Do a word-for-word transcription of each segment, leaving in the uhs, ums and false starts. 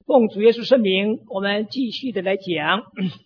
奉主耶稣圣名，我们继续的来讲。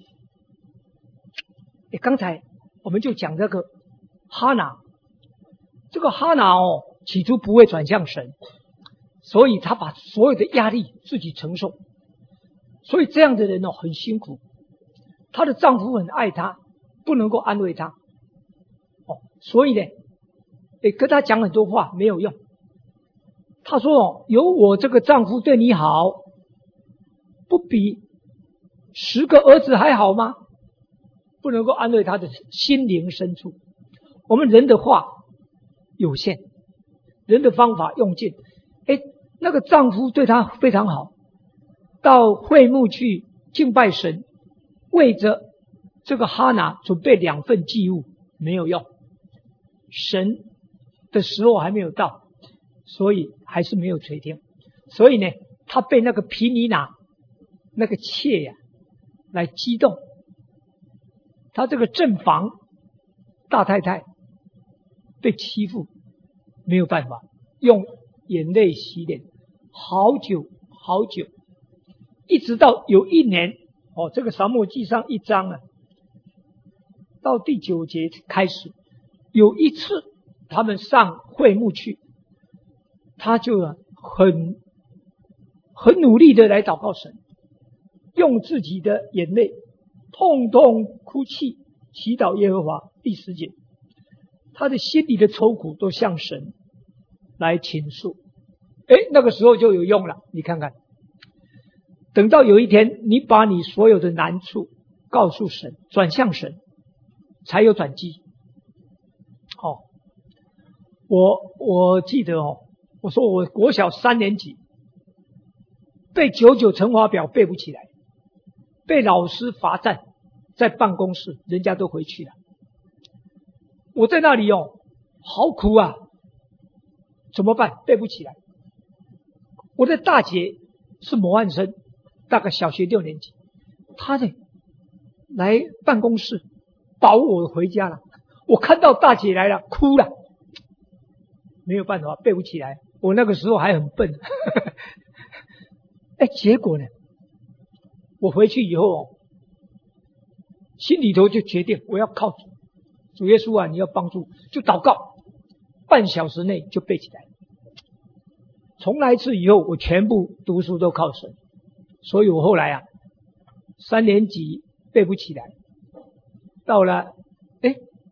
诶刚才我们就讲这个哈拿，这个哈拿哦，起初不会转向神，所以他把所有的压力自己承受，所以这样的人哦很辛苦。她的丈夫很爱她，不能够安慰她，哦，所以呢，诶跟她讲很多话没有用。她说哦，有我这个丈夫对你好，不比十个儿子还好吗？不能够安慰她的心灵深处。我们人的话有限，人的方法用尽。诶那个丈夫对她非常好，到会幕去敬拜神，为着这个哈拿准备两份祭物，没有用，神的时候还没有到，所以还是没有垂听。所以呢，他被那个毗尼拿那个妾呀、啊、来激动，他这个正房大太太被欺负，没有办法，用眼泪洗脸，好久好久，一直到有一年哦，这个撒母耳记上一章啊，到第九节开始，有一次他们上会幕去，他就很很努力的来祷告神，用自己的眼泪痛痛哭泣，祈祷耶和华。第十节，他的心里的愁苦都向神来倾诉。诶那个时候就有用了，你看看，等到有一天你把你所有的难处告诉神，转向神，才有转机。哦，我我记得哦，我说我国小三年级背九九乘法表背不起来，被老师罚站，在办公室人家都回去了，我在那里哦，好苦啊，怎么办？背不起来。我的大姐是模范生，大概小学六年级，她呢来办公室保我回家了。我看到大姐来了，哭了，没有办法，背不起来。我那个时候还很笨，哎，结果呢，我回去以后哦，心里头就决定我要靠主，主耶稣啊，你要帮助，就祷告，半小时内就背起来。从那一次以后，我全部读书都靠神，所以我后来啊，三年级背不起来，到了哎，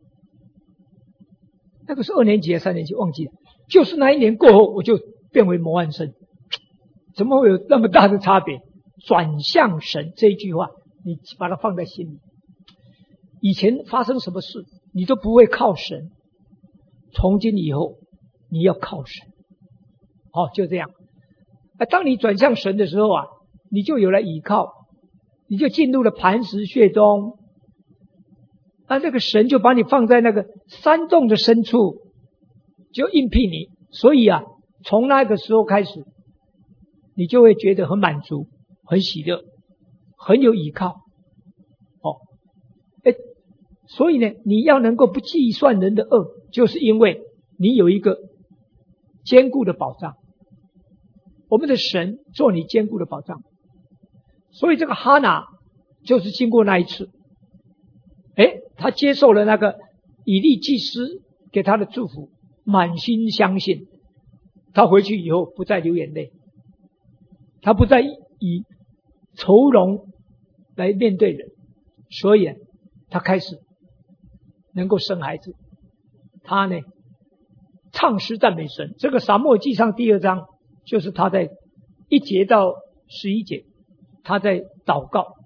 那个是二年级还是三年级忘记了，就是那一年过后，我就变为模范生。怎么会有那么大的差别？转向神这一句话，你把它放在心里。以前发生什么事，你都不会靠神，从今以后你要靠神。好、哦，就这样。啊，当你转向神的时候啊，你就有了依靠，你就进入了磐石穴中。啊，那个神就把你放在那个山洞的深处，就应聘你。所以啊，从那个时候开始，你就会觉得很满足，很喜乐，很有依靠。哦，哎，所以呢，你要能够不计算人的恶，就是因为你有一个坚固的保障。我们的神做你坚固的保障。所以这个哈拿就是经过那一次，哎，他接受了那个以利祭司给他的祝福，满心相信。他回去以后不再流眼泪，他不再以愁容来面对人，所以他开始能够生孩子。他呢唱诗赞美神。这个撒母耳记上第二章就是他在一节到十一节，他在祷告，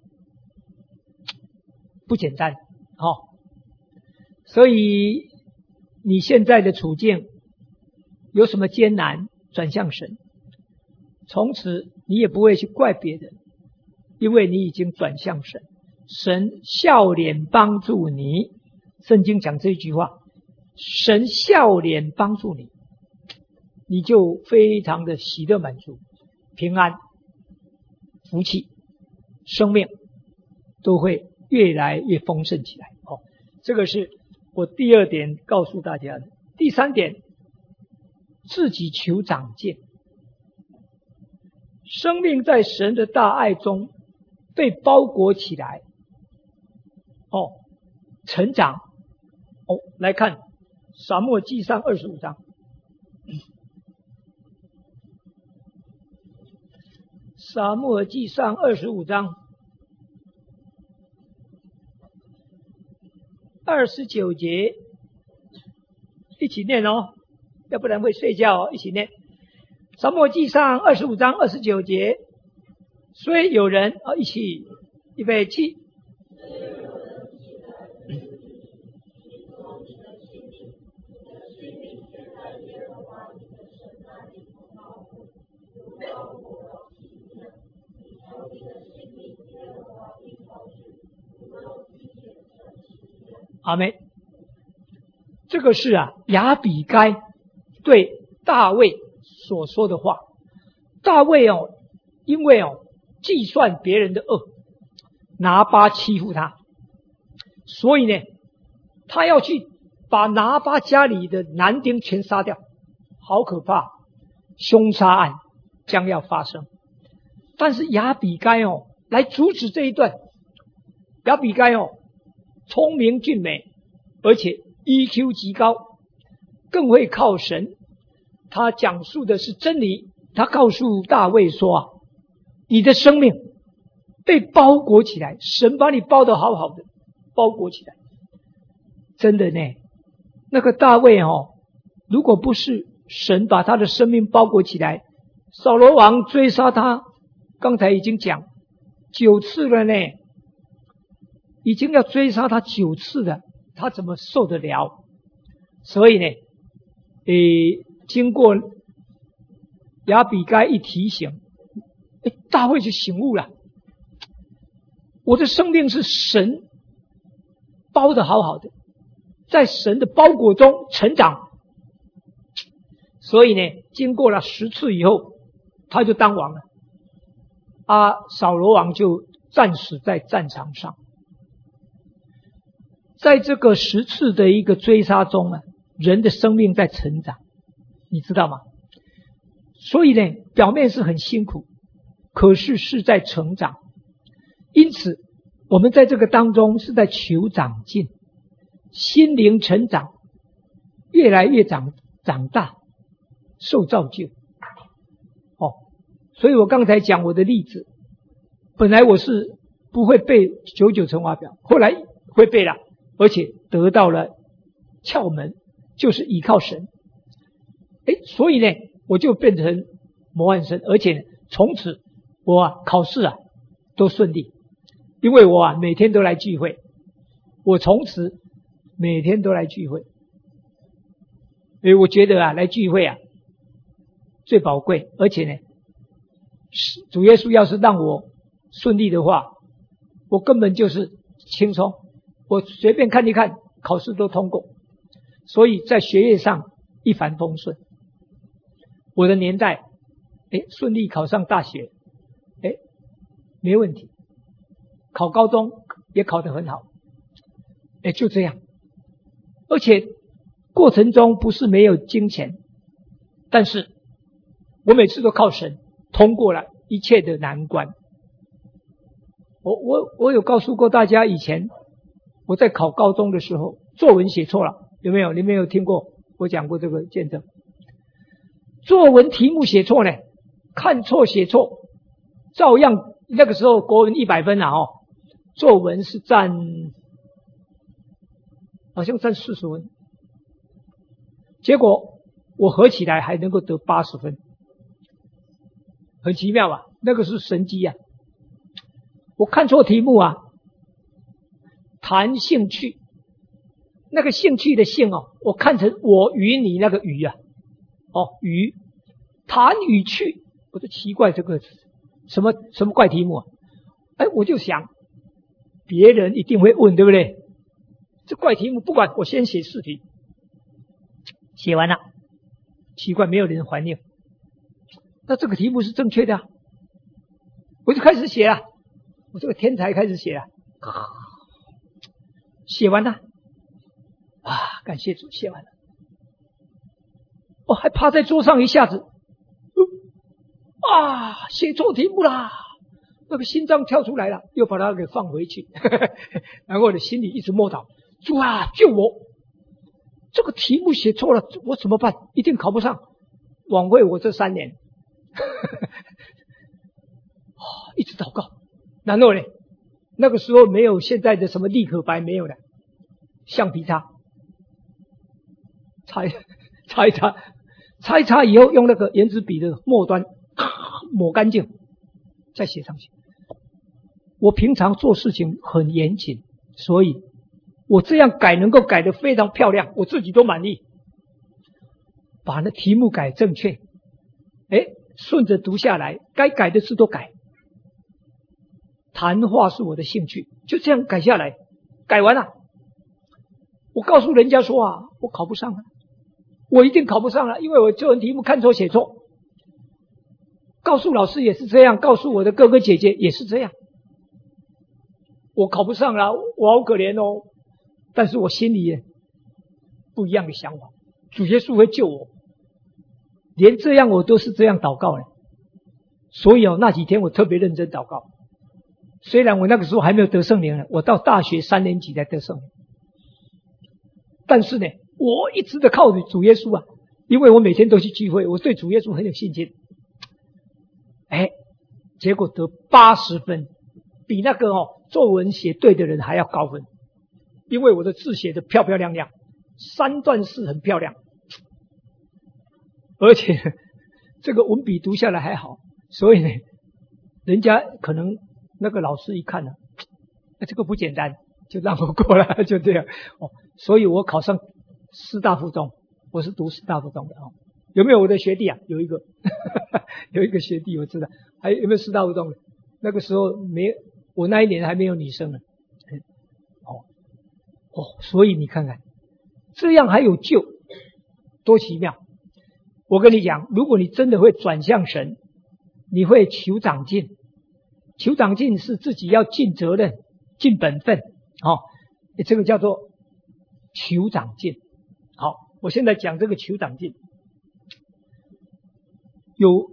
不简单。好、哦，所以你现在的处境有什么艰难，转向神，从此你也不会去怪别人，因为你已经转向神，神笑脸帮助你。圣经讲这句话，神笑脸帮助你，你就非常的喜乐满足，平安、福气、生命都会越来越丰盛起来。哦，这个是我第二点告诉大家的。第三点，自己求长进。 生命在神的大爱中被包裹起来，哦，成长，哦，来看撒母耳记上二十五章，撒母耳记上二十五章二十九节，一起念哦，要不然会睡觉哦，一起念。撒母耳记上二十五章二十九节，虽有人啊，一起预备起。阿们。这个是啊，亚比该对大卫所说的话。大卫哦，因为哦计算别人的恶，拿巴欺负他，所以呢，他要去把拿巴家里的男丁全杀掉，好可怕，凶杀案将要发生。但是亚比该哦来阻止这一段。亚比该哦聪明俊美，而且 E Q 极高，更会靠神。他讲述的是真理。他告诉大卫说啊，你的生命被包裹起来，神把你包得好好的，包裹起来。真的呢，那个大卫哦，如果不是神把他的生命包裹起来，扫罗王追杀他，刚才已经讲九次了呢，已经要追杀他九次了，他怎么受得了？所以呢，诶，经过亚比该一提醒，诶，大卫就醒悟了，我的生命是神包得好好的，在神的包裹中成长。所以呢，经过了十次以后，他就当王了。啊，扫罗王就战死在战场上。在这个十次的一个追杀中啊，人的生命在成长，你知道吗？所以呢，表面是很辛苦，可是是在成长。因此，我们在这个当中是在求长进，心灵成长，越来越长长大，受造就。哦，所以我刚才讲我的例子，本来我是不会背九九乘法表，后来会背了，而且得到了窍门，就是依靠神。诶，所以呢，我就变成模范生，而且呢，从此我啊考试啊都顺利，因为我啊每天都来聚会，我从此每天都来聚会。诶，我觉得啊来聚会啊最宝贵，而且呢，主耶稣要是让我顺利的话，我根本就是轻松，我随便看一看，考试都通过，所以在学业上一帆风顺。我的年代，哎，顺利考上大学，哎，没问题，考高中也考得很好，哎，就这样。而且过程中不是没有金钱，但是我每次都靠神通过了一切的难关。我我我有告诉过大家，以前我在考高中的时候，作文写错了，有没有？你们有听过我讲过这个见证？作文题目写错呢，看错写错，照样那个时候国文一百分啊，哦，作文是占好像占四十分，结果我合起来还能够得八十分，很奇妙吧？那个是神机啊！我看错题目啊，谈兴趣，那个兴趣的兴哦，我看成我与你那个与啊，哦与谈与趣，我就奇怪这个什么什么怪题目啊？哎，我就想别人一定会问，对不对？这怪题目不管，我先写试题，写完了，奇怪没有人还应，那这个题目是正确的啊，我就开始写了，我这个天才开始写了，写完了，啊，感谢主，写完了，我还趴在桌上一下子， 啊，写错题目啦，那个心脏跳出来了，又把它给放回去。然后我的心里一直默祷，主啊，救我！这个题目写错了，我怎么办？一定考不上，枉费我这三年。一直祷告，然后呢，那个时候没有现在的什么立可白，没有的，橡皮擦，擦擦一擦，擦一擦以后，用那个圆珠笔的末端抹干净，再写上去。我平常做事情很严谨，所以我这样改能够改得非常漂亮，我自己都满意。把那题目改正确，哎，顺着读下来，该改的字都改。谈话是我的兴趣，就这样改下来，改完了，我告诉人家说啊，我考不上了，我一定考不上了，因为我作文题目看错写错。告诉老师也是这样，告诉我的哥哥姐姐也是这样。我考不上了，我好可怜哦。但是我心里也不一样的想法，主耶稣会救我，连这样我都是这样祷告的。所以哦，那几天我特别认真祷告。虽然我那个时候还没有得圣灵呢，我到大学三年级才得圣灵，但是呢，我一直的靠主耶稣啊，因为我每天都去聚会，我对主耶稣很有信心。哎，结果得八十分，比那个哦作文写对的人还要高分，因为我的字写得漂漂亮亮，三段式很漂亮，而且这个文笔读下来还好，所以呢，人家可能那个老师一看呢、啊，这个不简单，就让我过了，就这样哦。所以我考上师大附中，我是读师大附中的哦。有没有我的学弟啊？有一个，有一个学弟我知道，还有没有师大附中的？那个时候没，我那一年还没有女生呢。哦哦，所以你看看，这样还有救，多奇妙！我跟你讲，如果你真的会转向神，你会求长进。求长进是自己要尽责任、尽本分，哦，这个叫做求长进。好，我现在讲这个求长进，有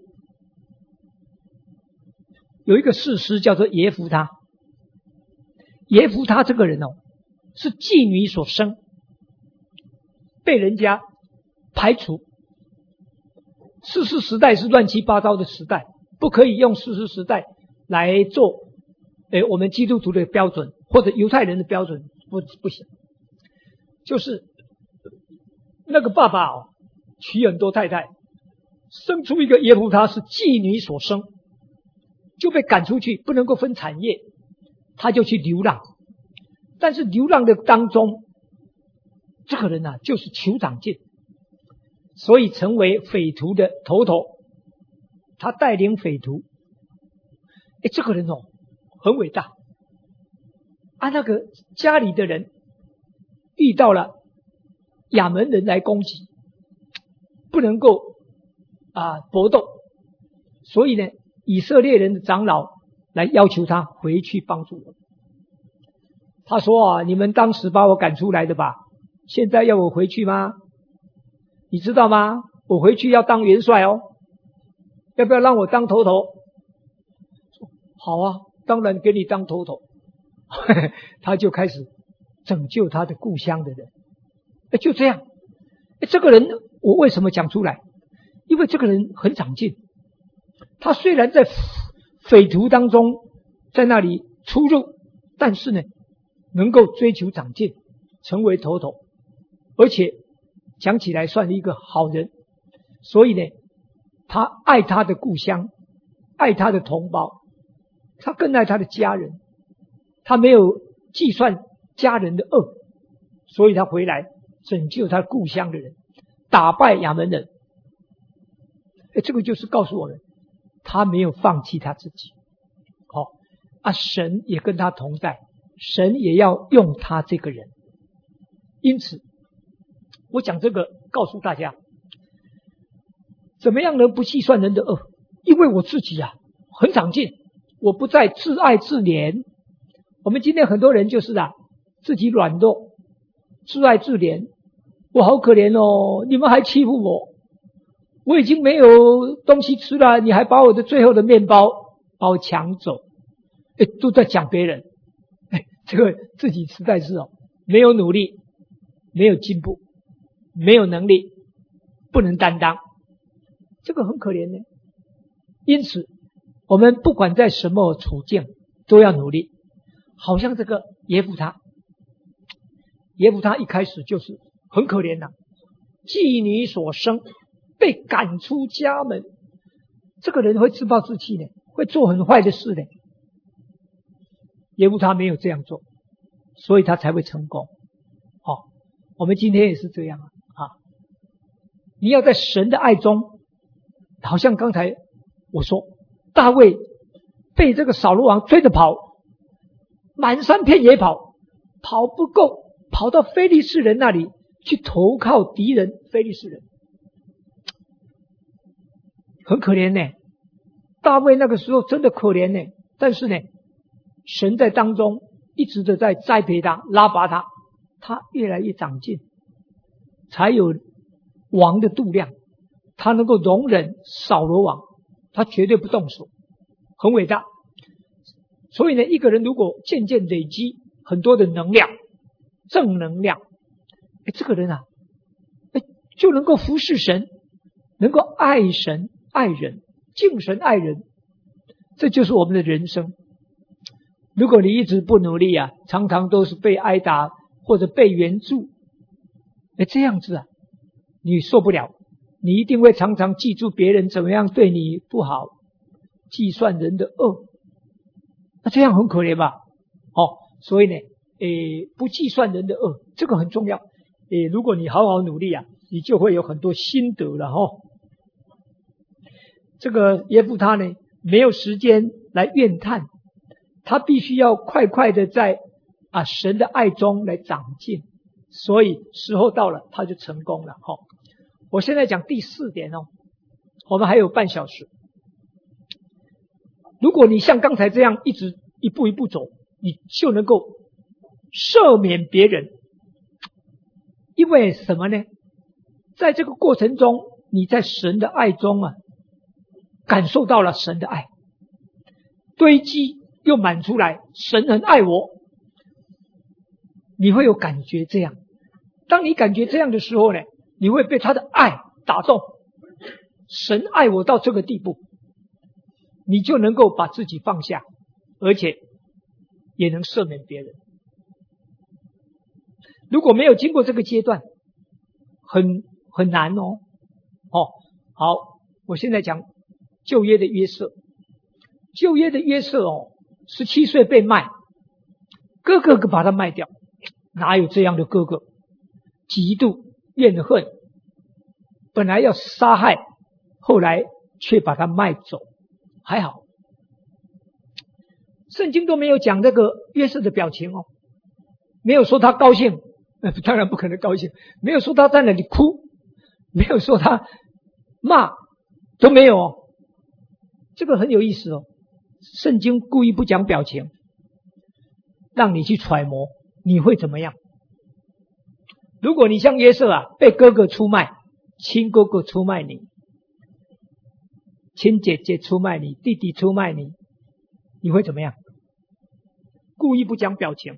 有一个士师叫做耶弗他，耶弗他这个人哦，是妓女所生，被人家排除。士师时代是乱七八糟的时代，不可以用士师时代来做，诶，我们基督徒的标准或者犹太人的标准，不不行。就是那个爸爸哦，娶很多太太，生出一个耶弗他是妓女所生，就被赶出去，不能够分产业，他就去流浪。但是流浪的当中，这个人啊，就是求长进，所以成为匪徒的头头，他带领匪徒。哎，这个人哦，很伟大。啊，那个家里的人遇到了亚门人来攻击，不能够啊搏斗，所以呢，以色列人的长老来要求他回去帮助我。他说啊，你们当时把我赶出来的吧，现在要我回去吗？你知道吗？我回去要当元帅哦，要不要让我当头头？好啊，当然给你当头头。他就开始拯救他的故乡的人。哎，就这样。哎，这个人我为什么讲出来？因为这个人很长进。他虽然在匪徒当中在那里出入，但是呢，能够追求长进，成为头头，而且讲起来算一个好人。所以呢，他爱他的故乡，爱他的同胞，他更爱他的家人。他没有计算家人的恶，所以他回来拯救他故乡的人，打败亚门人。哎，这个就是告诉我们，他没有放弃他自己。好、哦、啊，神也跟他同在，神也要用他这个人。因此，我讲这个告诉大家，怎么样能不计算人的恶？因为我自己啊很长进，我不再自爱自怜。我们今天很多人就是啊，自己软弱，自爱自怜，我好可怜哦，你们还欺负我， 我已经没有东西吃了，你还把我的最后的面包把我抢走。哎，都在讲别人。哎，这个自己实在是哦，没有努力，没有进步，没有能力，不能担当，这个很可怜呢。因此，我们不管在什么处境，都要努力。好像这个耶弗他，耶弗他一开始就是很可怜呐、啊，妓女所生，被赶出家门。这个人会自暴自弃呢，会做很坏的事呢。耶弗他没有这样做，所以他才会成功。哦，我们今天也是这样啊。啊，你要在神的爱中，好像刚才我说，大卫被这个扫罗王追着跑，满山遍野跑，跑不够，跑到非利士人那里去投靠敌人非利士人，很可怜呢。大卫那个时候真的可怜呢，但是呢，神在当中一直的在栽培他，拉拔他，他越来越长进，才有王的度量，他能够容忍扫罗王，他绝对不动手，很伟大。所以呢，一个人如果渐渐累积很多的能量，正能量，哎，这个人啊，哎，就能够服侍神，能够爱神、爱人、敬神、爱人，这就是我们的人生。如果你一直不努力啊，常常都是被挨打或者被援助，哎，这样子啊，你受不了，你一定会常常记住别人怎么样对你不好，计算人的恶，那这样很可怜吧？哦，所以呢，诶，不计算人的恶，这个很重要。诶，如果你好好努力啊，你就会有很多心得了哦。这个耶弗他呢，没有时间来怨叹，他必须要快快的在啊神的爱中来长进，所以时候到了，他就成功了哈、哦。我现在讲第四点哦，我们还有半小时。如果你像刚才这样一直一步一步走，你就能够赦免别人。因为什么呢？在这个过程中，你在神的爱中啊，感受到了神的爱，堆积又满出来，神很爱我，你会有感觉这样。当你感觉这样的时候呢，你会被他的爱打动，神爱我到这个地步，你就能够把自己放下，而且也能赦免别人。如果没有经过这个阶段，很很难哦。哦，好，我现在讲旧约的约瑟。旧约的约瑟哦，十七岁被卖，哥哥把他卖掉，哪有这样的哥哥？嫉妒怨恨，本来要杀害，后来却把他卖走。还好，圣经都没有讲这个约瑟的表情哦，没有说他高兴，当然不可能高兴，没有说他在那里哭，没有说他骂，都没有哦。这个很有意思哦，圣经故意不讲表情，让你去揣摩你会怎么样。如果你像约瑟啊，被哥哥出卖，亲哥哥出卖你，亲姐姐出卖你，弟弟出卖你，你会怎么样？故意不讲表情。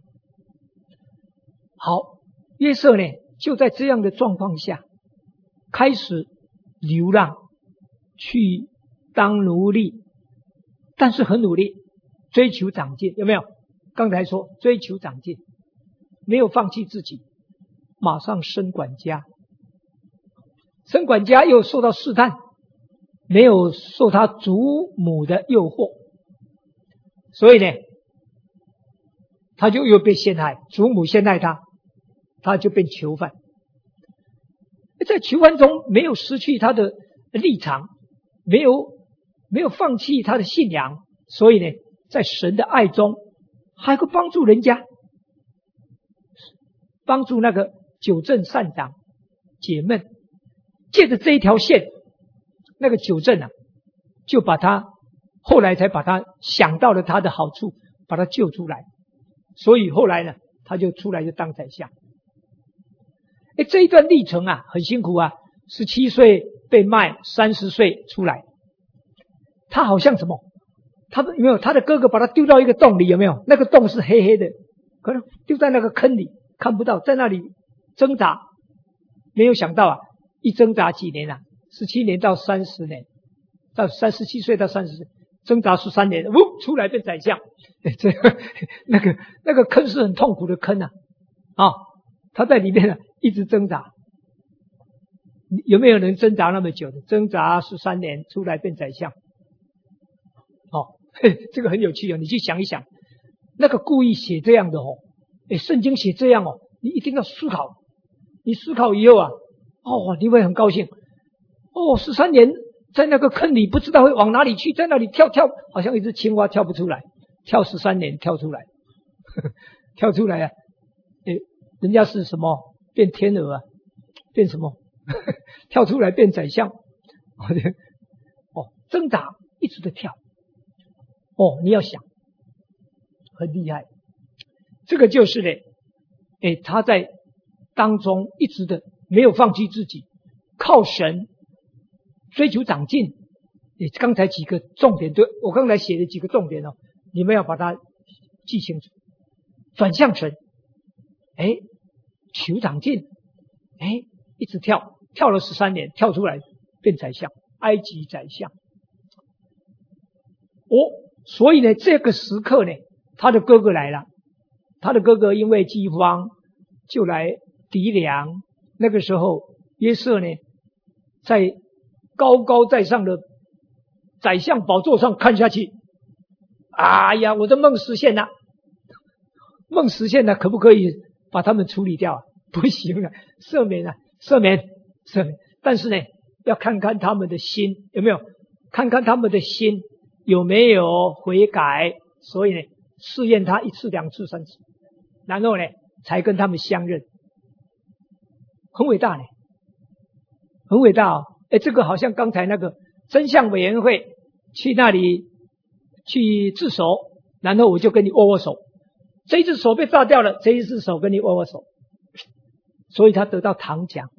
好，约瑟呢，就在这样的状况下，开始流浪，去当奴隶，但是很努力，追求长进，有没有？刚才说追求长进，没有放弃自己，马上升管家。升管家又受到试探，没有受他祖母的诱惑，所以呢，他就又被陷害，祖母陷害他，他就变囚犯。在囚犯中没有失去他的立场，没有没有放弃他的信仰，所以呢，在神的爱中还会帮助人家，帮助那个九正善长解闷，借着这一条线，那个九正啊，就把他后来才把他想到了他的好处，把他救出来，所以后来呢，他就出来就当宰相。哎，这一段历程啊，很辛苦啊，十七岁被卖，三十岁出来，他好像什么？他有没有他的哥哥把他丢到一个洞里？有没有？那个洞是黑黑的，可能丢在那个坑里，看不到，在那里挣扎。没有想到啊，一挣扎几年啊，十七年到三十年，到三十七岁到三十岁，挣扎十三年，呜，出来变宰相。这个那个那个坑是很痛苦的坑啊，啊，他在里面呢、啊、一直挣扎。有没有人挣扎那么久的？挣扎十三年出来变宰相？哦，这个很有趣哦，你去想一想，那个故意写这样的哦，诶，圣经写这样哦，你一定要思考，你思考以后啊，哦，你会很高兴。哦，十三年在那个坑里，不知道会往哪里去，在那里跳跳，好像一只青蛙跳不出来，跳十三年跳出来，呵呵跳出来啊，诶，人家是什么变天鹅啊，变什么？跳出来变宰相，哦，挣扎一直的跳，哦，你要想，很厉害，这个就是呢，哎，他在当中一直的没有放弃自己，靠神追求长进。你刚才几个重点，对我刚才写的几个重点哦，你们要把它记清楚，转向神，哎，求长进，哎，一直跳。跳了十三年，跳出来变宰相，埃及宰相。哦，所以呢，这个时刻呢，他的哥哥来了，他的哥哥因为饥荒就来籴粮。那个时候，约瑟呢，在高高在上的宰相宝座上看下去，哎呀，我的梦实现了，梦实现了，可不可以把他们处理掉啊？不行了，赦免了，赦免。是，但是呢，要看看他们的心有没有，看看他们的心有没有悔改，所以呢，试验他一次、两次、三次，然后呢，才跟他们相认，很伟大呢，很伟大哦。哎，这个好像刚才那个真相委员会去那里去自首，然后我就跟你握握手，这一只手被炸掉了，这一只手跟你握握手，所以他得到唐奖。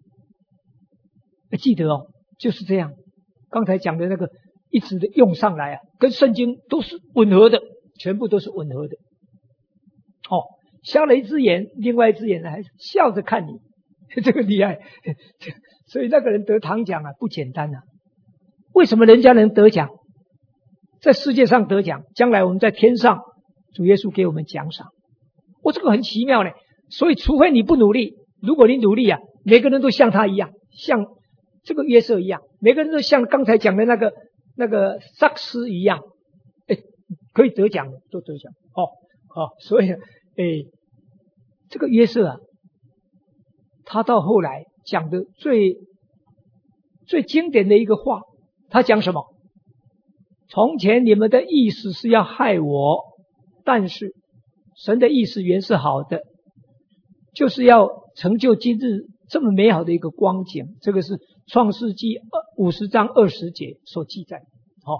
记得哦，就是这样。刚才讲的那个一直的用上来啊，跟圣经都是吻合的，全部都是吻合的。哦，瞎了一只眼，另外一只眼呢还笑着看你，这个厉害。所以那个人得唐奖啊，不简单啊。为什么人家能得奖？在世界上得奖，将来我们在天上，主耶稣给我们奖赏。哦，这个很奇妙呢。所以除非你不努力，如果你努力啊，每个人都像他一样，像这个约瑟一样，每个人都像刚才讲的那个那个萨克斯一样，哎，可以得奖的，都得奖。哦哦，所以哎，这个约瑟啊，他到后来讲的最最经典的一个话，他讲什么？从前你们的意思是要害我，但是神的意思原是好的，就是要成就今日这么美好的一个光景。这个是创世纪五十章二十节所记载。好，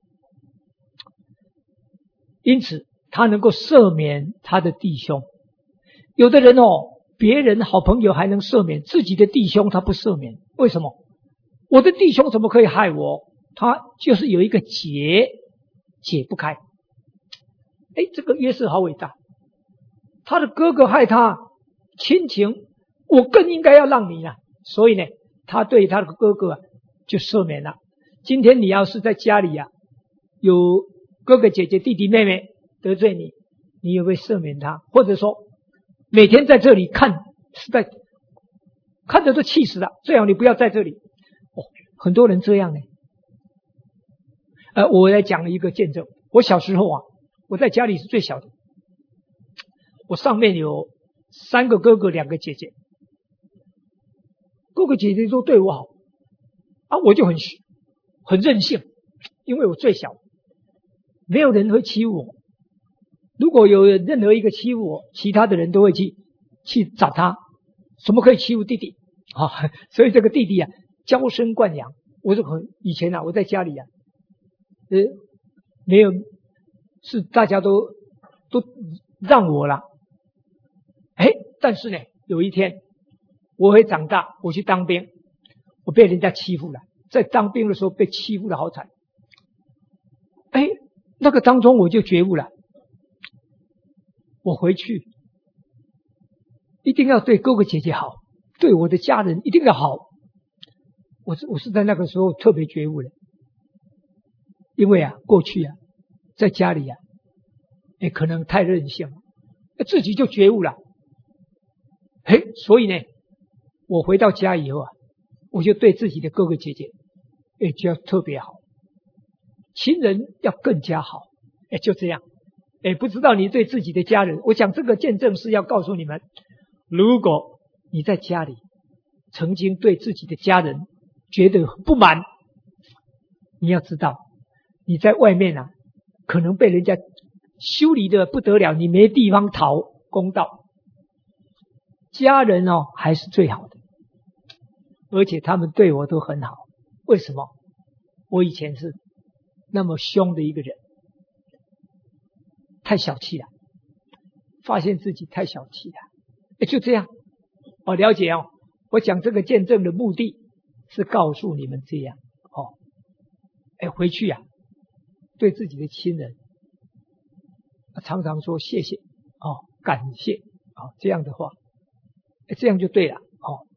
因此他能够赦免他的弟兄。有的人哦，别人好朋友还能赦免，自己的弟兄他不赦免，为什么？我的弟兄怎么可以害我？他就是有一个结解不开。哎，这个约瑟好伟大，他的哥哥害他，亲情我更应该要让你啊，所以呢，他对他的哥哥啊就赦免了。今天你要是在家里啊，有哥哥姐姐弟弟妹妹得罪你，你也会赦免他，或者说每天在这里看，实在看着都气死了，最好你不要在这里。哦，很多人这样呢。呃，我来讲一个见证。我小时候啊，我在家里是最小的，我上面有三个哥哥，两个姐姐。哥哥姐姐都对我好啊，我就很很任性，因为我最小，没有人会欺负我。如果有任何一个欺负我，其他的人都会去去找他，怎么可以欺负弟弟啊？所以这个弟弟啊，娇生惯养。我就很以前啊，我在家里啊，呃，没有是大家都都让我了，哎，但是呢，有一天我会长大，我去当兵， 我被人家欺负了，在当兵的时候被欺负的好惨。哎，那个当中我就觉悟了，我回去一定要对哥哥姐姐好，对我的家人一定要好。我是我是在那个时候特别觉悟的，因为啊，过去啊，在家里啊，哎，可能太任性了，自己就觉悟了。嘿，所以呢，我回到家以后啊，我就对自己的哥哥姐姐，哎，就要特别好，亲人要更加好，哎，就这样。哎，不知道你对自己的家人，我讲这个见证是要告诉你们，如果你在家里曾经对自己的家人觉得不满，你要知道，你在外面啊，可能被人家修理的不得了，你没地方讨公道。家人哦，还是最好的，而且他们对我都很好。为什么？我以前是那么凶的一个人，太小气了，发现自己太小气了，哎，就这样。哦，了解哦。我讲这个见证的目的是告诉你们这样哦，哎，回去啊，对自己的亲人常常说谢谢哦，感谢哦，这样的话，哎，这样就对了哦。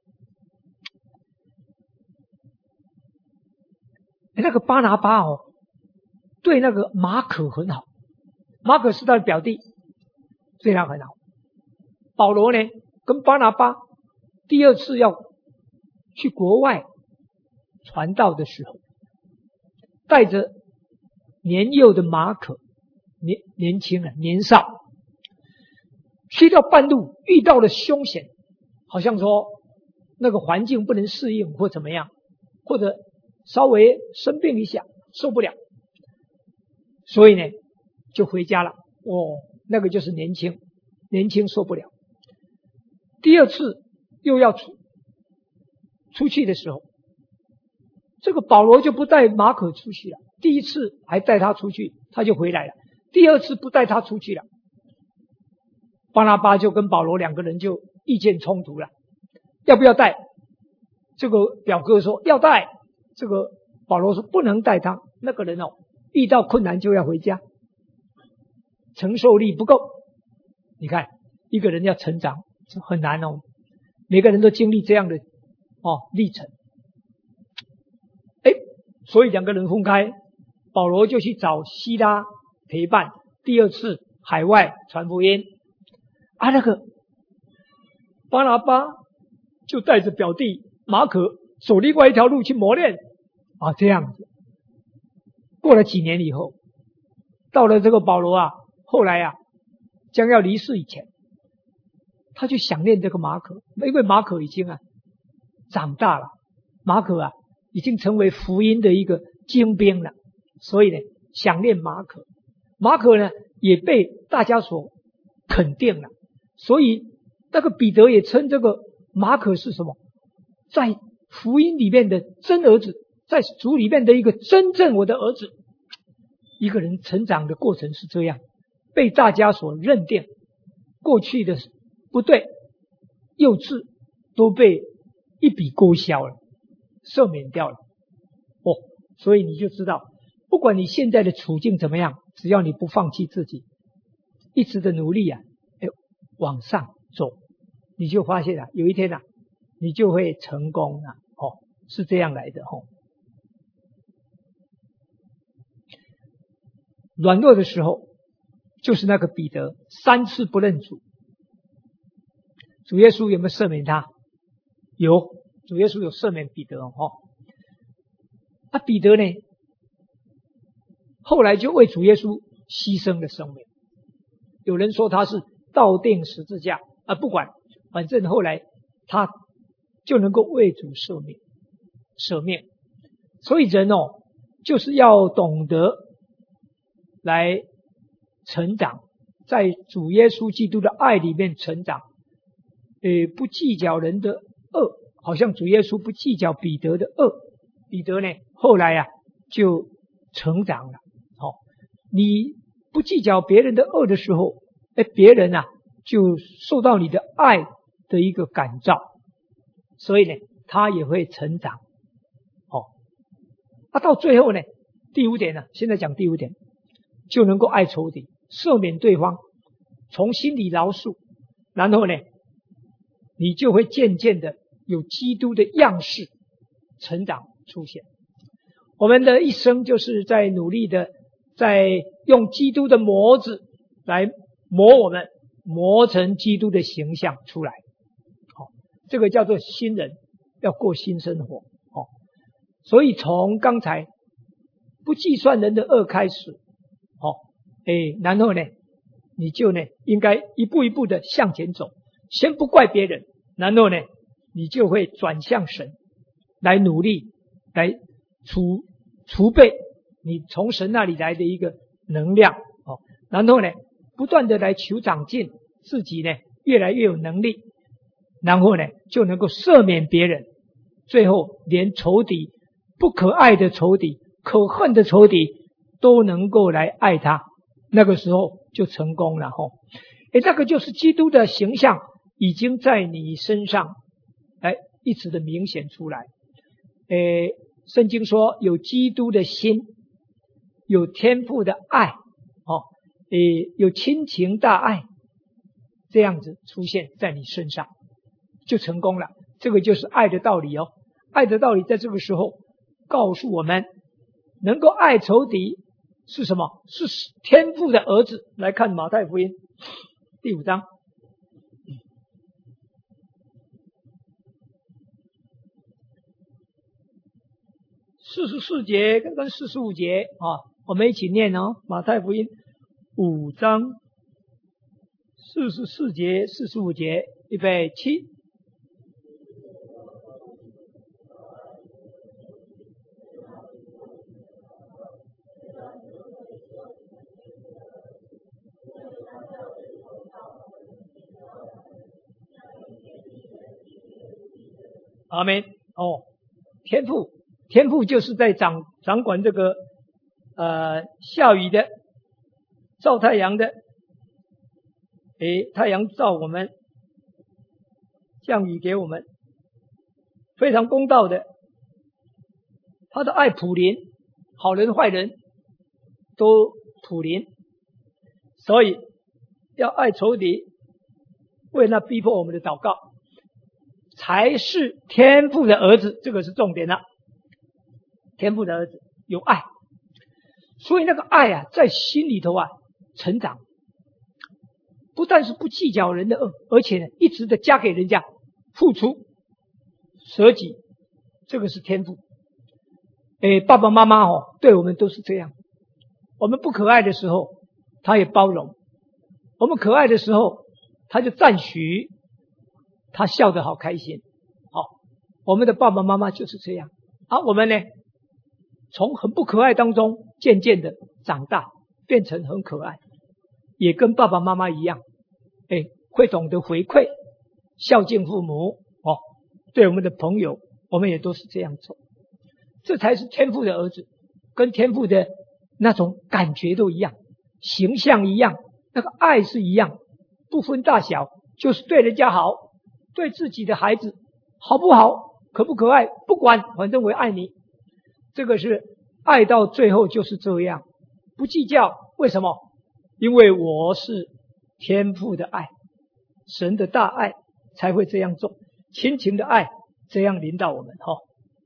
那个巴拿巴哦，对那个马可很好，马可是他的表弟，对他很好。保罗呢，跟巴拿巴第二次要去国外传道的时候，带着年幼的马可，年年轻人年少，去到半路遇到了凶险，好像说那个环境不能适应或怎么样，或者稍微生病一下受不了，所以呢就回家了。哦，那个就是年轻，年轻受不了。第二次又要出出去的时候，这个保罗就不带马可出去了。第一次还带他出去，他就回来了。第二次不带他出去了，巴拿巴就跟保罗两个人就意见冲突了，要不要带？这个表哥说要带，这个保罗说不能带他。那个人哦，遇到困难就要回家，承受力不够。你看一个人要成长很难哦，每个人都经历这样的哦历程。哎，所以两个人分开，保罗就去找希拉陪伴第二次海外传福音。啊，那个巴拿巴就带着表弟马可走另外一条路去磨练啊，这样子。过了几年以后，到了这个保罗啊，后来啊将要离世以前，他就想念这个马可，因为马可已经啊长大了，马可啊已经成为福音的一个精兵了，所以呢想念马可。马可呢也被大家所肯定了，所以那个彼得也称这个马可是什么，在福音里面的真儿子，在主里面的一个真正我的儿子。一个人成长的过程是这样，被大家所认定，过去的不对幼稚都被一笔勾销了，赦免掉了。哦，所以你就知道，不管你现在的处境怎么样，只要你不放弃自己，一直的努力啊，哎，往上走，你就发现啊，有一天啊，你就会成功啊。哦，是这样来的哦。软弱的时候，就是那个彼得三次不认主，主耶稣有没有赦免他？有，主耶稣有赦免彼得哦。啊，彼得呢，后来就为主耶稣牺牲了生命。有人说他是倒钉十字架啊，不管，反正后来他就能够为主舍命，舍命。所以人哦，就是要懂得来成长，在主耶稣基督的爱里面成长，呃，不计较人的恶，好像主耶稣不计较彼得的恶。彼得呢，后来啊就成长了。哦，你不计较别人的恶的时候，哎，别人啊就受到你的爱的一个感召，所以呢，他也会成长， 啊，到最后呢，第五点呢，现在讲第五点，就能够爱仇敌，赦免对方，从心里饶恕，然后呢，你就会渐渐的有基督的样式成长出现。我们的一生就是在努力的，在用基督的模子来磨我们，磨成基督的形象出来。好，这个叫做新人，要过新生活。好，所以从刚才不计算人的恶开始，好，哎，然后呢，你就呢应该一步一步的向前走，先不怪别人，然后呢，你就会转向神，来努力，来储储备你从神那里来的一个能量，哦，然后呢，不断的来求长进，自己呢越来越有能力，然后呢就能够赦免别人，最后连仇敌，不可爱的仇敌，可恨的仇敌都能够来爱他，那个时候就成功了吼。诶，这个就是基督的形象已经在你身上来一直的明显出来。诶，圣经说有基督的心，有天父的爱，哦，诶，有亲情大爱，这样子出现在你身上，就成功了。这个就是爱的道理哦。爱的道理在这个时候告诉我们，能够爱仇敌是什么？是天父的儿子。来看马太福音第五章。四十四节跟四十五节啊，我们一起念哦。马太福音五章四十四节、四十五节，预备起。阿们。哦，天父。天父就是在掌掌管这个呃下雨的、照太阳的，诶，太阳照我们，降雨给我们，非常公道的。他的爱普临，好人坏人都普临，所以要爱仇敌，为那逼迫我们的祷告，才是天父的儿子，这个是重点了。天父的儿子有爱，所以那个爱啊，在心里头啊成长，不但是不计较人的恶，而且呢，一直的加给人家，付出、舍己，这个是天父。诶，爸爸妈妈哦，对我们都是这样。我们不可爱的时候，他也包容；我们可爱的时候，他就赞许，他笑得好开心。好，我们的爸爸妈妈就是这样。啊，我们呢？从很不可爱当中渐渐的长大，变成很可爱，也跟爸爸妈妈一样，哎，会懂得回馈，孝敬父母哦。对我们的朋友，我们也都是这样做，这才是天父的儿子，跟天父的那种感觉都一样，形象一样，那个爱是一样，不分大小，就是对人家好，对自己的孩子好不好，可不可爱，不管，反正我爱你。这个是爱到最后就是这样，不计较。为什么？因为我是天父的爱，神的大爱才会这样做，亲情的爱这样领导我们哈、哦。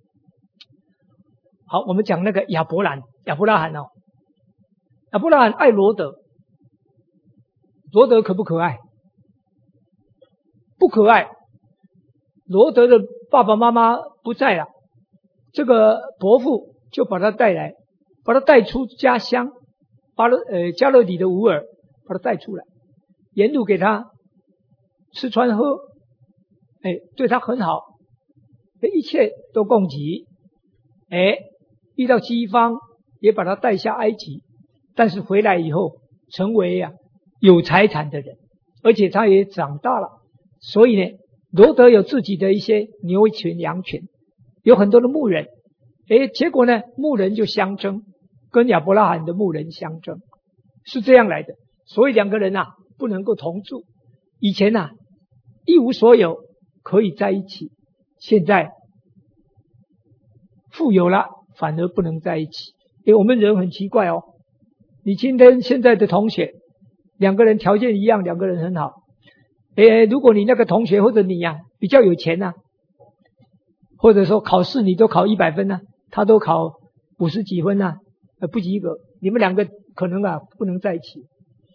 好，我们讲那个亚伯兰、亚伯拉罕哦，亚伯拉罕爱罗德，罗德可不可爱？不可爱。罗德的爸爸妈妈不在了。这个伯父就把他带来，把他带出家乡，巴勒呃加勒底的乌尔，把他带出来，沿路给他吃穿喝，哎，对他很好，一切都供给，哎，遇到饥荒也把他带下埃及，但是回来以后成为啊有财产的人，而且他也长大了，所以呢，罗德有自己的一些牛群、羊群。有很多的牧人，诶，结果呢，牧人就相争，跟亚伯拉罕的牧人相争，是这样来的。所以两个人啊，不能够同住。以前啊，一无所有可以在一起，现在富有了， 反而不能在一起。因为我们人很奇怪哦，你今天现在的同学，两个人条件一样，两个人很好。诶，如果你那个同学或者你呀、啊、比较有钱啊，或者说考试你都考一百分啊，他都考五十几分啊，呃不及格，你们两个可能啊不能在一起，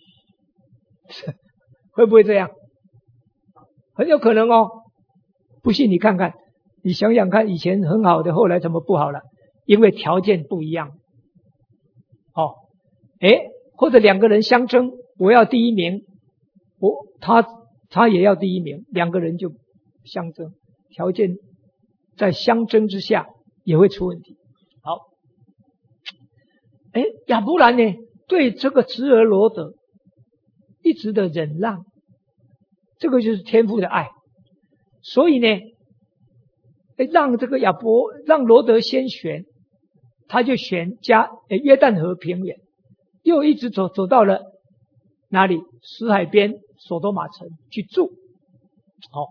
会不会这样？很有可能哦。不信你看看，你想想看，以前很好的，后来怎么不好了？因为条件不一样。哦，诶，或者两个人相争，我要第一名，我他他也要第一名，两个人就相争，条件在相争之下也会出问题。好，诶，亚伯兰呢，对这个侄儿罗得一直的忍让，这个就是天父的爱。所以呢，让这个亚伯让罗得先选，他就选加约旦河平原，又一直走走到了哪里？死海边所多玛城去住。好、哦，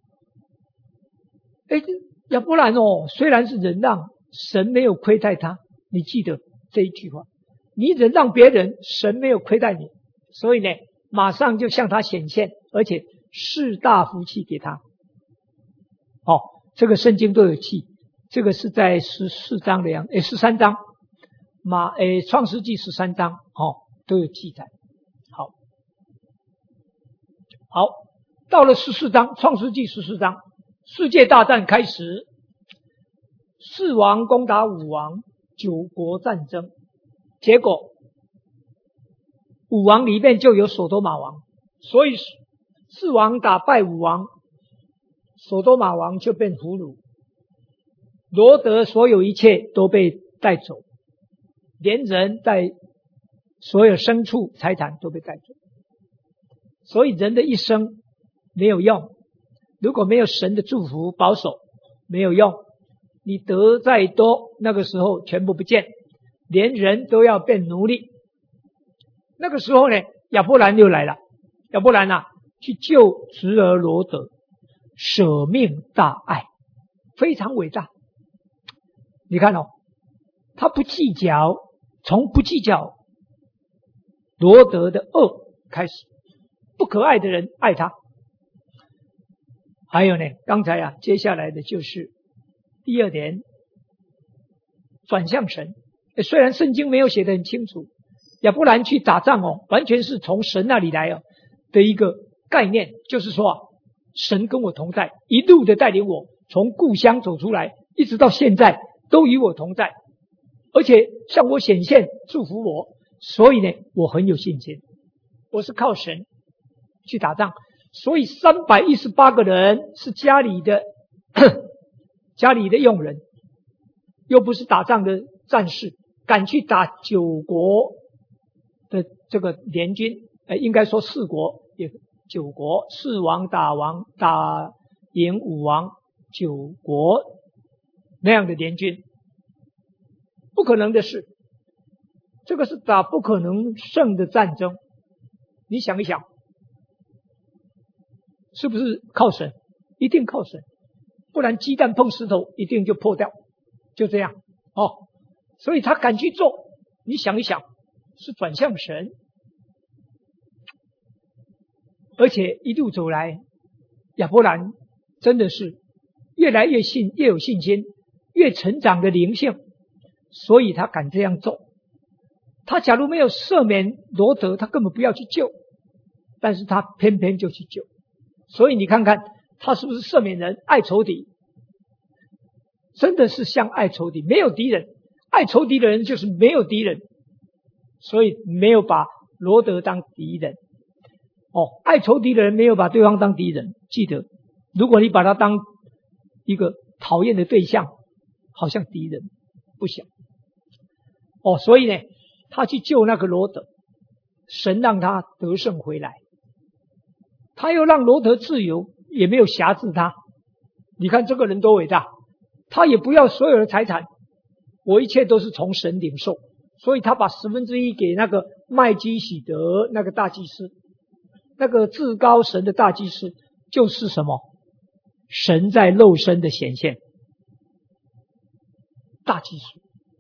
哎，亚伯兰哦，虽然是忍让，神没有亏待他，你记得这一句话，你忍让别人，神没有亏待你，所以呢，马上就向他显现，而且是大福气给他。哦，这个圣经都有记，这个是在十四章的样，诶，十三章，马，诶，创世纪十三章，哦，都有记载。好，好，到了十四章，创世纪十四章，世界大战开始，四王攻打五王，九国战争，结果五王里面就有所多玛王，所以四王打败五王。所多玛王就变俘虏，罗得所有一切都被带走，连人带所有牲畜财产都被带走。所以人的一生没有用，如果没有神的祝福保守，没有用。你得再多，那个时候全部不见，连人都要变奴隶。那个时候呢，亚伯兰又来了，亚伯兰啊，去救侄儿罗得。舍命大爱，非常伟大。你看哦，他不计较，从不计较罗得的恶开始，不可爱的人爱他。还有呢，刚才啊，接下来的就是第二点，转向神。虽然圣经没有写得很清楚，亚伯兰去打仗哦，完全是从神那里来哦的一个概念，就是说啊，神跟我同在，一路的带领我从故乡走出来，一直到现在都与我同在，而且向我显现祝福我，所以呢，我很有信心。我是靠神去打仗，所以三百一十八个人是家里的家里的佣人，又不是打仗的战士，敢去打九国的这个联军，呃，应该说四国也。九国，四王打王打赢五王，九国那样的联军，不可能的事。这个是打不可能胜的战争。你想一想，是不是靠神？一定靠神，不然鸡蛋碰石头一定就破掉，就这样哦。所以他敢去做，你想一想，是转向神。而且一路走来，亚伯兰真的是越来越信，越有信心，越成长的灵性，所以他敢这样做。他假如没有赦免罗得，他根本不要去救，但是他偏偏就去救。所以你看看他是不是赦免人，爱仇敌，真的是像爱仇敌，没有敌人，爱仇敌的人就是没有敌人，所以没有把罗得当敌人。哦，爱仇敌的人没有把对方当敌人，记得，如果你把他当一个讨厌的对象，好像敌人，不想。哦，所以呢，他去救那个罗得，神让他得胜回来，他又让罗得自由，也没有辖制他。你看这个人多伟大，他也不要所有的财产，我一切都是从神领受，所以他把十分之一给那个麦基洗德那个大祭司。那个至高神的大祭司就是什么？神在肉身的显现，大祭司。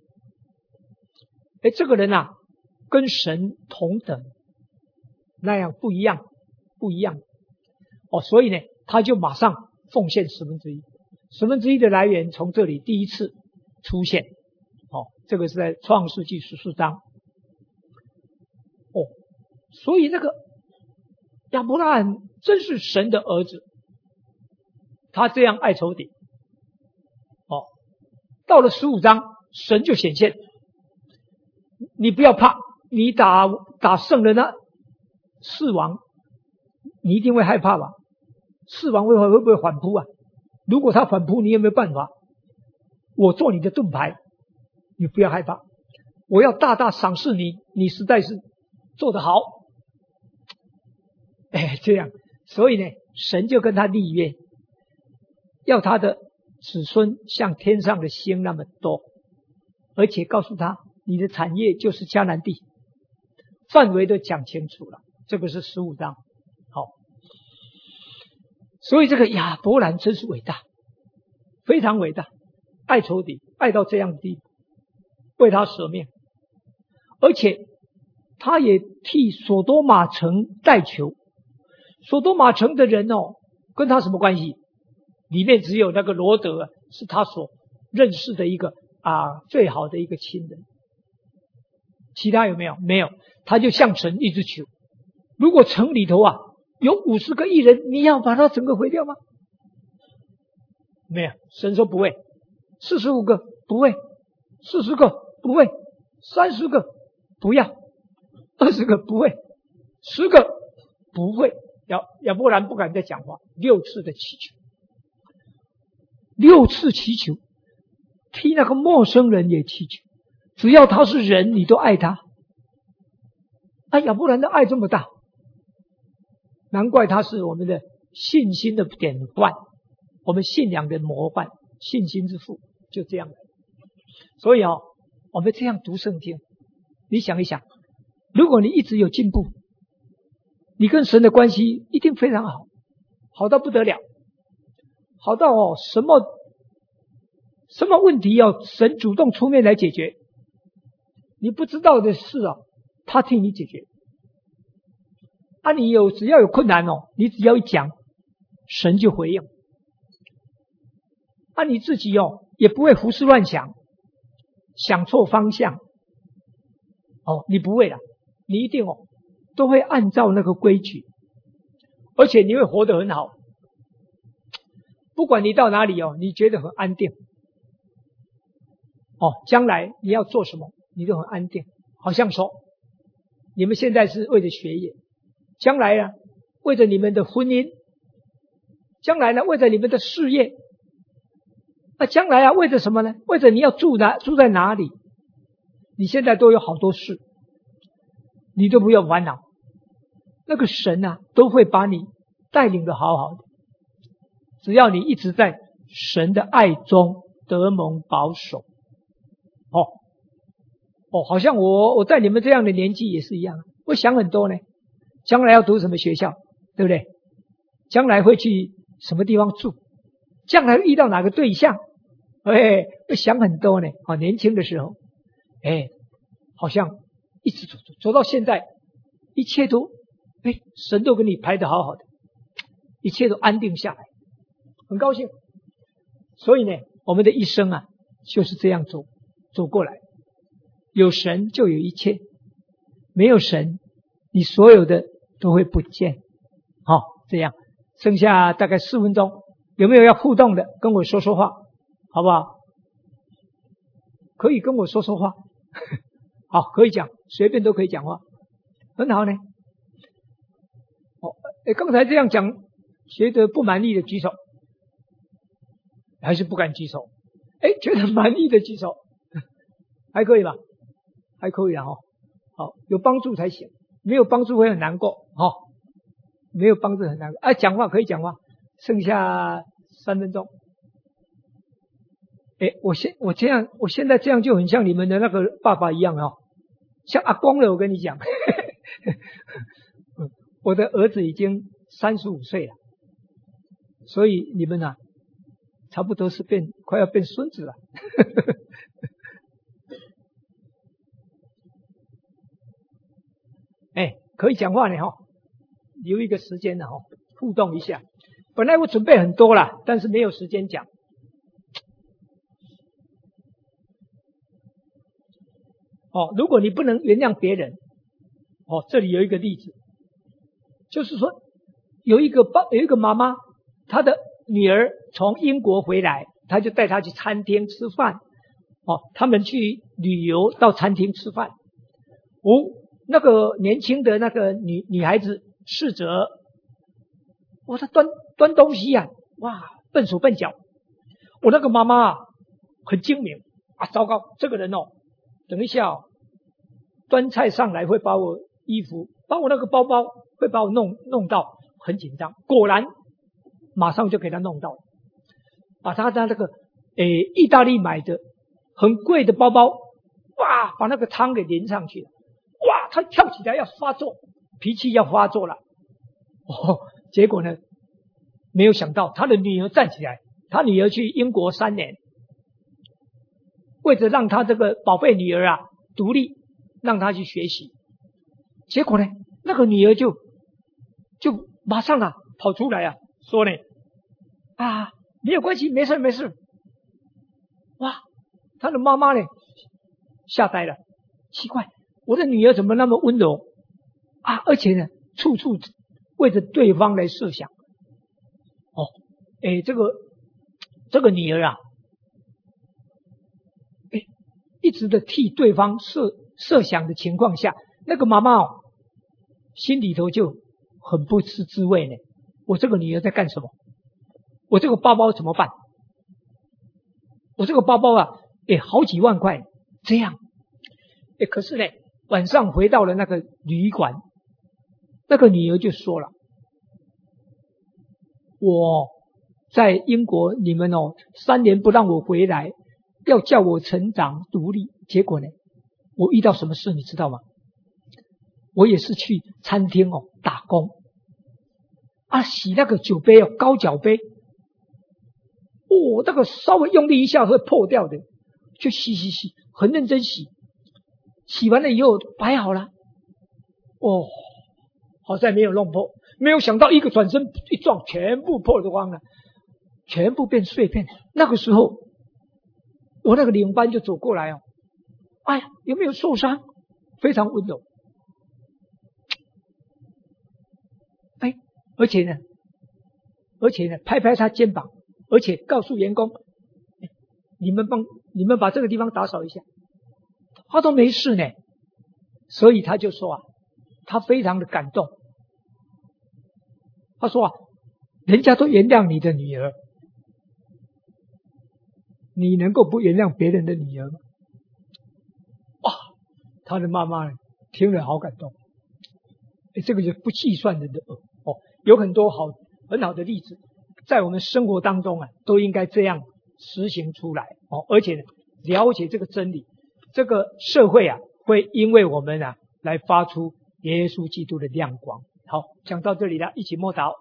哎，这个人啊，跟神同等，那样不一样，不一样。哦，所以呢，他就马上奉献十分之一。十分之一的来源从这里第一次出现。哦，这个是在创世纪十四章。哦，所以那个亚伯拉罕真是神的儿子，他这样爱仇敌。哦，到了十五章，神就显现，你不要怕，你打打胜了那四王，你一定会害怕吧？四王会会不会反扑啊？如果他反扑，你有没有办法？我做你的盾牌，你不要害怕，我要大大赏识你，你实在是做得好。哎，这样，所以呢，神就跟他立约，要他的子孙像天上的星那么多，而且告诉他，你的产业就是迦南地，范围都讲清楚了。这个是十五章。好，所以这个亚伯兰真是伟大，非常伟大，爱仇敌，爱到这样的地步，为他舍命，而且他也替所多玛城代求。所多玛城的人哦，跟他什么关系？里面只有那个罗德是他所认识的一个啊最好的一个亲人，其他有没有？没有。他就向神一直求，如果城里头啊有五十个异人，你要把它整个毁掉吗？没有，神说不会。四十五个不会，四十个不会，三十个不要，二十个不会，十个不会。亚亚伯兰不敢再讲话，六次的祈求，六次祈求，替那个陌生人也祈求，只要他是人，你都爱他。啊，亚伯兰的爱这么大，难怪他是我们的信心的典范，我们信仰的模范，信心之父，就这样的。所以啊、哦，我们这样读圣经，你想一想，如果你一直有进步，你跟神的关系一定非常好，好到不得了，好到哦什么什么问题要神主动出面来解决，你不知道的事啊，他替你解决。啊，你有只要有困难哦，你只要一讲，神就回应。啊，你自己哦也不会胡思乱想，想错方向。哦，你不会啦，你一定哦都会按照那个规矩，而且你会活得很好。不管你到哪里哦，你觉得很安定。哦，将来你要做什么，你都很安定。好像说，你们现在是为了学业，将来啊，为着你们的婚姻，将来呢，为着你们的事业，那将来啊，为着什么呢？为着你要住哪，住在哪里？你现在都有好多事，你都不要烦恼。那个神啊，都会把你带领得好好的。只要你一直在神的爱中得蒙保守。哦哦，好像我我在你们这样的年纪也是一样，我想很多呢。将来要读什么学校，对不对？将来会去什么地方住？将来遇到哪个对象？哎，会想很多呢。啊，年轻的时候，哎，好像一直走走走到现在，一切都哎，神都给你排得好好的，一切都安定下来，很高兴。所以呢，我们的一生啊，就是这样走走过来。有神就有一切，没有神，你所有的都会不见。好、哦，这样，剩下大概四分钟，有没有要互动的？跟我说说话，好不好？可以跟我说说话，好，可以讲，随便都可以讲话，很好呢。哦，哎，刚才这样讲，觉得不满意的举手，还是不敢举手？哎，觉得满意的举手，还可以吧？还可以啊，哦，好，有帮助才行，没有帮助会很难过，哦，没有帮助很难过。哎，讲话可以讲话，剩下三分钟。哎，我现我这样，我现在这样就很像你们的那个爸爸一样哦，像阿公了。我跟你讲，我的儿子已经三十五岁了，所以你们啊，差不多是变快要变孙子了。 可以讲话呢哈，留一个时间呢哈，互动一下。本来我准备很多了，但是没有时间讲。哦，如果你不能原谅别人，哦，这里有一个例子，就是说有一个爸有一个妈妈，她的女儿从英国回来，她就带她去餐厅吃饭。哦，他们去旅游到餐厅吃饭。哦，那个年轻的那个女女孩子侍者，哇，她端端东西啊，哇，笨手笨脚。我那个妈妈啊，很精明啊，糟糕，这个人哦，等一下哦，端菜上来会把我衣服，把我那个包包会把我弄弄到，很紧张。果然，马上就给他弄到，把他的那个诶意大利买的很贵的包包，哇，把那个汤给淋上去了，哇，他跳起来要发作，脾气要发作了。哦，结果呢，没有想到他的女儿站起来，他女儿去英国三年，为着让他这个宝贝女儿啊独立，让她去学习。结果呢，那个女儿就就马上啊跑出来啊，说呢啊没有关系，没事没事。哇，他的妈妈呢吓呆了，奇怪，我的女儿怎么那么温柔啊？而且呢，处处为着对方来设想。哦，哎，这个这个女儿啊，哎，一直的替对方设设想的情况下，那个妈妈哦，心里头就很不是滋味呢。我这个女儿在干什么？我这个包包怎么办？我这个包包啊，哎，好几万块，这样，哎，可是呢，晚上回到了那个旅馆，那个女儿就说了，我在英国，你们哦，三年不让我回来，要叫我成长独立，结果呢，我遇到什么事你知道吗？我也是去餐厅哦打工，啊，洗那个酒杯哦，高脚杯。哦，那个稍微用力一下会破掉的，就洗洗洗，很认真洗，洗完了以后摆好了，哦，好在没有弄破，没有想到一个转身一撞，全部破光了，全部变碎片。那个时候，我那个领班就走过来哦，哎呀，有没有受伤？非常温柔，哎，而且呢，而且呢，拍拍他肩膀。而且告诉员工，你们帮你们把这个地方打扫一下，他都没事呢，所以他就说啊，他非常的感动。他说啊，人家都原谅你的女儿，你能够不原谅别人的女儿吗？哇，他的妈妈听了好感动。这个就不计算的哦，有很多好很好的例子。在我们生活当中啊，都应该这样实行出来哦，而且呢，了解这个真理，这个社会啊，会因为我们啊，来发出耶稣基督的亮光。好，讲到这里了，一起默祷。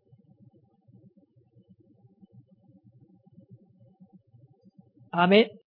阿们。